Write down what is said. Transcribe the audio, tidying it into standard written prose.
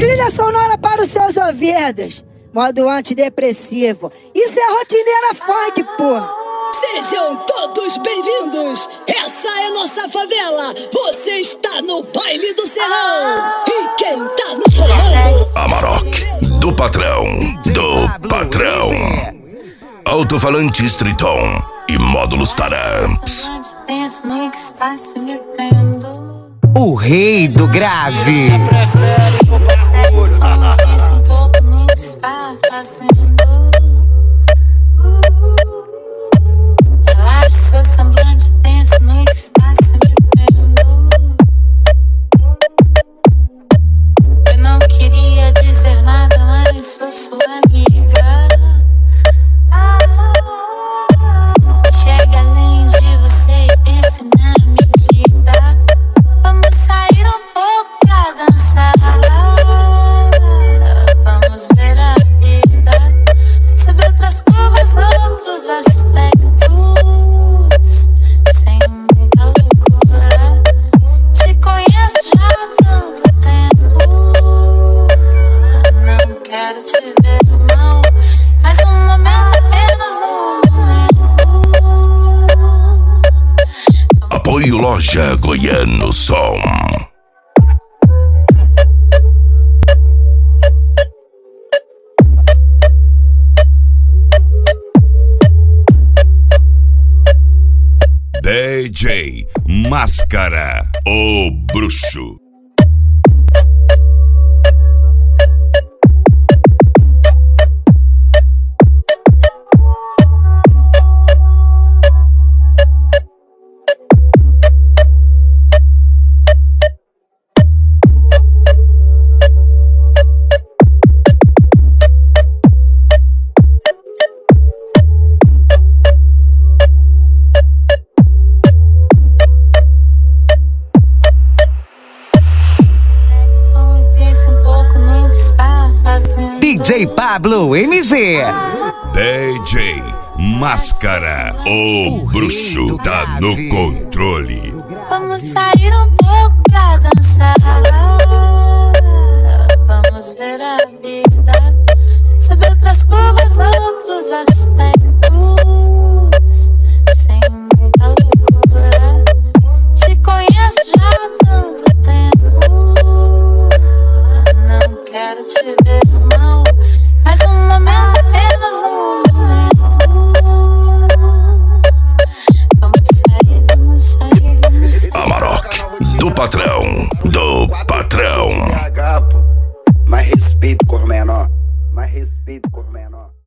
Trilha sonora para os seus ouvidos. Modo antidepressivo. Isso é rotineira funk, pô. Sejam todos bem-vindos. Essa é nossa favela. Você está no baile do Serrão. E quem tá no comando? Amarok, do patrão. Alto-falante Streeton e módulos Taramps. O rei do grave. Pensa um pouco no que está fazendo. Relaxa seu semblante, pensa no que está se metendo. Eu não queria dizer nada, mas sou sua amiga. Chega além de você e pense na medida. Vamos sair um pouco pra dançar. Vamos ver a vida sobre outras curvas, outros aspectos. Sem muita loucura. Te conheço já há tanto tempo. Não quero te ver mal, mas um momento, apenas um momento. Apoio Loja Goiano Som. DJ Máscara, o bruxo. DJ Pablo MG. DJ Máscara, o bruxo, tá no controle. Vamos sair um pouco pra dançar. Vamos ver a vida sobre outras curvas, outros aspectos. Sem muita loucura. Te conheço já há tanto tempo. Não quero te ver mal, mas um momento, apenas um momento. Vamos sair. Amarok, do patrão. Mais respeito com o menor.